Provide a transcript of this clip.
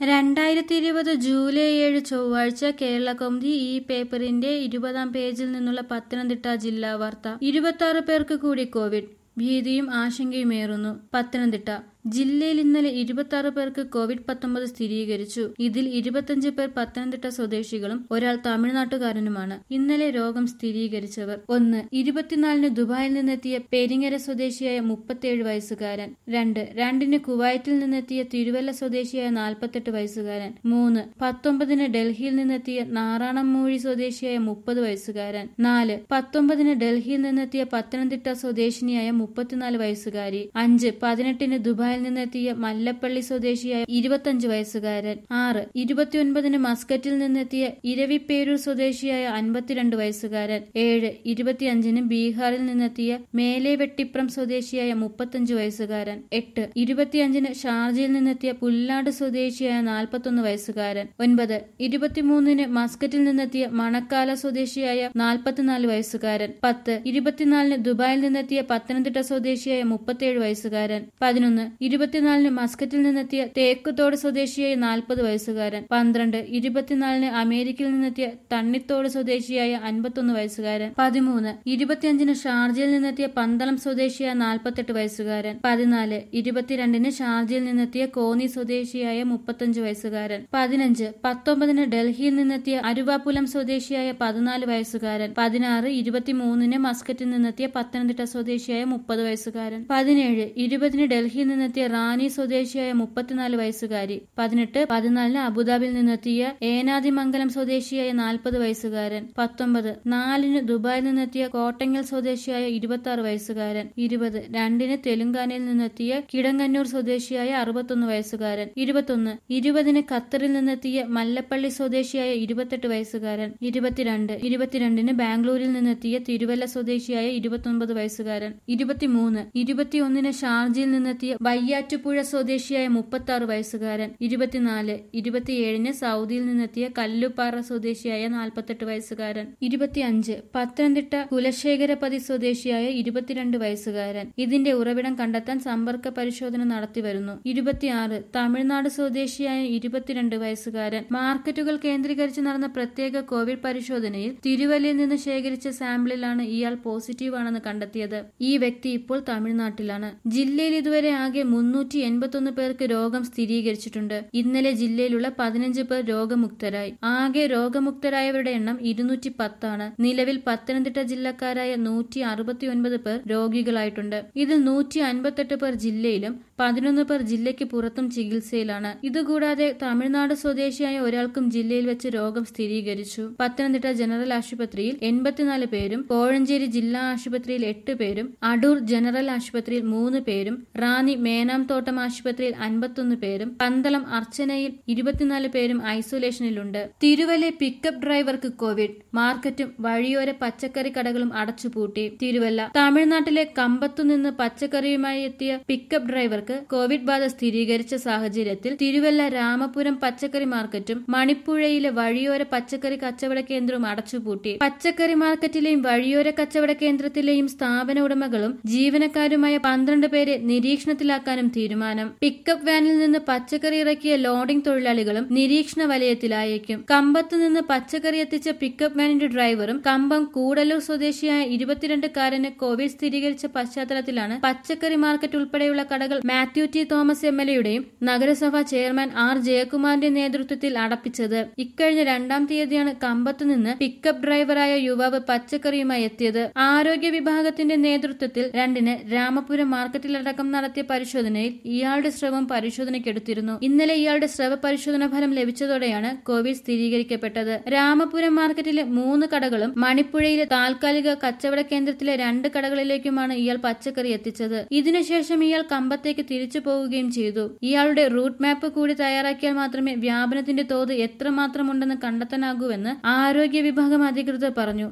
2020 July 7 ചൊവ്വാഴ്ച കേരളകൗമുദി ഈ പേപ്പറിന്റെ 20-ാം പേജിൽ നിന്നുള്ള പത്തനംതിട്ട ജില്ലാ വാർത്ത. 26 പേർക്ക് കൂടി കോവിഡ്, ഭീതിയും ആശങ്കയുമേറുന്നു. പത്തനംതിട്ട ജില്ലയിൽ ഇന്നലെ 26 പേർക്ക് കോവിഡ്-19 സ്ഥിരീകരിച്ചു. ഇതിൽ 25 പേർ പത്തനംതിട്ട സ്വദേശികളും ഒരാൾ തമിഴ്നാട്ടുകാരനുമാണ്. ഇന്നലെ രോഗം സ്ഥിരീകരിച്ചവർ: 1. 24-ന് ദുബായിൽ നിന്നെത്തിയ പെരിങ്ങര സ്വദേശിയായ 37 വയസ്സുകാരൻ. 2. കുവൈറ്റിൽ നിന്നെത്തിയ തിരുവല്ല സ്വദേശിയായ 48 വയസ്സുകാരൻ. 3. 19-ന് ഡൽഹിയിൽ നിന്നെത്തിയ നാറാണംമൂഴി സ്വദേശിയായ 30 വയസ്സുകാരൻ. 4. 19-ന് ഡൽഹിയിൽ നിന്നെത്തിയ പത്തനംതിട്ട സ്വദേശിനിയായ 34 വയസ്സുകാരി. 5. 18-ന് ദുബായിൽ നിന്നെത്തിയ മല്ലപ്പള്ളി സ്വദേശിയായ 25 വയസ്സുകാരൻ. 6. 29-ന് മസ്കറ്റിൽ നിന്നെത്തിയ ഇരവിപ്പേരൂർ സ്വദേശിയായ 52 വയസ്സുകാരൻ. 7. 25-ന് ബീഹാറിൽ നിന്നെത്തിയ മേലെവെട്ടിപ്രം സ്വദേശിയായ 35 വയസ്സുകാരൻ. 8. 25-ന് ഷാർജയിൽ നിന്നെത്തിയ പുല്ലാട് സ്വദേശിയായ 41 വയസ്സുകാരൻ. 9. 23-ന് മസ്കറ്റിൽ നിന്നെത്തിയ മണക്കാല സ്വദേശിയായ 44 വയസ്സുകാരൻ. 10. 24-ന് ദുബായിൽ നിന്നെത്തിയ പത്തനംതിട്ട സ്വദേശിയായ 37 വയസ്സുകാരൻ. 11. 24-ന് മസ്കറ്റിൽ നിന്നെത്തിയ തേക്കുതോട് സ്വദേശിയായ 40 വയസ്സുകാരൻ. 12. 24-ന് അമേരിക്കയിൽ നിന്നെത്തിയ തണ്ണിത്തോട് സ്വദേശിയായ 51 വയസ്സുകാരൻ. 13. 25-ന് ഷാർജയിൽ നിന്നെത്തിയ പന്തളം സ്വദേശിയായ 48 വയസ്സുകാരൻ. 14. 22-ന് ഷാർജയിൽ നിന്നെത്തിയ കോന്നി സ്വദേശിയായ 35 വയസ്സുകാരൻ. 15. 19-ന് ഡൽഹിയിൽ നിന്നെത്തിയ അരുവാപ്പുലം സ്വദേശിയായ 14 വയസ്സുകാരൻ. 16. 23-ന് മസ്കറ്റിൽ നിന്നെത്തിയ പത്തനംതിട്ട സ്വദേശിയായ 30 വയസ്സുകാരൻ. 17. 20-ന് ഡൽഹിയിൽ നിന്നെത്തിയ റാന്നി സ്വദേശിയായ 34 വയസ്സുകാരി. 18. 14-ന് അബുദാബിയിൽ നിന്നെത്തിയ ഏനാദിമംഗലം സ്വദേശിയായ 40 വയസ്സുകാരൻ. 19. 4-ന് ദുബായിൽ നിന്നെത്തിയ കോട്ടങ്ങൽ സ്വദേശിയായ 26 വയസ്സുകാരൻ. 20. 2-ന് തെലുങ്കാനയിൽ നിന്നെത്തിയ കിടങ്ങന്നൂർ സ്വദേശിയായ 61 വയസ്സുകാരൻ. 21. 20-ന് ഖത്തറിൽ നിന്നെത്തിയ മല്ലപ്പള്ളി സ്വദേശിയായ 28 വയസ്സുകാരൻ. 22. 22-ന് ബാംഗ്ലൂരിൽ നിന്നെത്തിയ തിരുവല്ല സ്വദേശിയായ 29 വയസ്സുകാരൻ. 23. 21-ന് ഷാർജയിൽ നിന്നെത്തിയ വയ്യാറ്റുപുഴ സ്വദേശിയായ 36 വയസ്സുകാരൻ. 24. 27-ന് സൗദിയിൽ നിന്നെത്തിയ കല്ലുപാറ സ്വദേശിയായ 48 വയസ്സുകാരൻ. 25. പത്തനംതിട്ട കുലശേഖരപതി സ്വദേശിയായ 22 വയസ്സുകാരൻ. ഇതിന്റെ ഉറവിടം കണ്ടെത്താൻ സമ്പർക്ക പരിശോധന നടത്തിവരുന്നു. 26. തമിഴ്നാട് സ്വദേശിയായ 22 വയസ്സുകാരൻ. മാർക്കറ്റുകൾ കേന്ദ്രീകരിച്ച് നടന്ന പ്രത്യേക കോവിഡ് പരിശോധനയിൽ തിരുവല്ലയിൽ നിന്ന് ശേഖരിച്ച സാമ്പിളിലാണ് ഇയാൾ പോസിറ്റീവാണെന്ന് കണ്ടെത്തിയത്. ഈ വ്യക്തി ഇപ്പോൾ തമിഴ്നാട്ടിലാണ്. ജില്ലയിൽ ഇതുവരെ ആകെ 381 പേർക്ക് രോഗം സ്ഥിരീകരിച്ചിട്ടുണ്ട്. ഇന്നലെ ജില്ലയിലുള്ള 15 പേർ രോഗമുക്തരായി. ആകെ രോഗമുക്തരായവരുടെ എണ്ണം 210 ആണ്. നിലവിൽ പത്തനംതിട്ട ജില്ലക്കാരായ 169 പേർ രോഗികളായിട്ടുണ്ട്. ഇതിൽ 158 പേർ ജില്ലയിലും 11 പേർ ജില്ലയ്ക്ക് പുറത്തും ചികിത്സയിലാണ്. ഇതുകൂടാതെ തമിഴ്നാട് സ്വദേശിയായ ഒരാൾക്കും ജില്ലയിൽ വെച്ച് രോഗം സ്ഥിരീകരിച്ചു. പത്തനംതിട്ട ജനറൽ ആശുപത്രിയിൽ 84 പേരും, കോഴഞ്ചേരി ജില്ലാ ആശുപത്രിയിൽ 8 പേരും, അടൂർ ജനറൽ ആശുപത്രിയിൽ 3 പേരും, റാന്നി മേനാംതോട്ടം ആശുപത്രിയിൽ 51 പേരും, പന്തളം അർച്ചനയിൽ 24 പേരും ഐസൊലേഷനിലുണ്ട്. തിരുവല്ല പിക്കപ്പ് ഡ്രൈവർക്ക് കോവിഡ്, മാർക്കറ്റും വഴിയോര പച്ചക്കറി കടകളും അടച്ചുപൂട്ടി. തിരുവല്ല തമിഴ്നാട്ടിലെ കമ്പത്തുനിന്ന് പച്ചക്കറിയുമായി എത്തിയ പിക്കപ്പ് ഡ്രൈവർക്ക് കോവിഡ് ബാധ സ്ഥിരീകരിച്ച സാഹചര്യത്തിൽ തിരുവല്ല രാമപുരം പച്ചക്കറി മാർക്കറ്റും മണിപ്പുഴയിലെ വഴിയോര പച്ചക്കറി കച്ചവട കേന്ദ്രവും അടച്ചുപൂട്ടി. പച്ചക്കറി മാർക്കറ്റിലെയും വഴിയോര കച്ചവട കേന്ദ്രത്തിലെയും സ്ഥാപന ഉടമകളും ജീവനക്കാരുമായ 12 പേരെ നിരീക്ഷണത്തിലാക്കാനും തീരുമാനം. പിക്കപ്പ് വാനിൽ നിന്ന് പച്ചക്കറി ഇറക്കിയ ലോഡിംഗ് തൊഴിലാളികളും നിരീക്ഷണ വലയത്തിലായേക്കും. കമ്പത്ത് നിന്ന് പച്ചക്കറി എത്തിച്ച പിക്കപ്പ് വാനിന്റെ ഡ്രൈവറും കമ്പം കൂടല്ലൂർ സ്വദേശിയായ 22-കാരന് കോവിഡ് സ്ഥിരീകരിച്ച പശ്ചാത്തലത്തിലാണ് പച്ചക്കറി മാർക്കറ്റ് ഉൾപ്പെടെയുള്ള കടകൾ മാത്യു ടി തോമസ് MLAയുടെയും നഗരസഭാ ചെയർമാൻ R ജയകുമാറിന്റെ നേതൃത്വത്തിൽ അടപ്പിച്ചത്. ഇക്കഴിഞ്ഞ 2-ാം തീയതിയാണ് കമ്പത്ത് നിന്ന് പിക്കപ്പ് ഡ്രൈവറായ യുവാവ് പച്ചക്കറിയുമായി എത്തിയത്. ആരോഗ്യ വിഭാഗത്തിന്റെ നേതൃത്വത്തിൽ 2-ന് രാമപുരം മാർക്കറ്റിലടക്കം നടത്തിയ പരിശോധനയിൽ ഇയാളുടെ സ്രവം പരിശോധനയ്ക്കെടുത്തിരുന്നു. ഇന്നലെ ഇയാളുടെ സ്രവ പരിശോധനാ ഫലം ലഭിച്ചതോടെയാണ് കോവിഡ് സ്ഥിരീകരിക്കപ്പെട്ടത്. രാമപുരം മാർക്കറ്റിലെ 3 കടകളും മണിപ്പുഴയിലെ താൽക്കാലിക കച്ചവട കേന്ദ്രത്തിലെ 2 കടകളിലേക്കുമാണ് ഇയാൾ പച്ചക്കറി എത്തിച്ചത്. ഇതിനുശേഷം ഇയാൾ കമ്പത്തേക്ക് തിരിച്ചു പോവുകയും ചെയ്തു. ഇയാളുടെ റൂട്ട് മാപ്പ് കൂടി തയ്യാറാക്കിയാൽ മാത്രമേ വ്യാപനത്തിന്റെ തോത് എത്രമാത്രമുണ്ടെന്ന് കണ്ടെത്താനാകൂവെന്ന് ആരോഗ്യ വിഭാഗം അധികൃതർ പറഞ്ഞു.